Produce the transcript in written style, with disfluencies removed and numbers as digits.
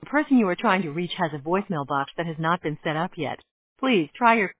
person you are trying to reach has a voicemail box that has not been set up yet. Please try your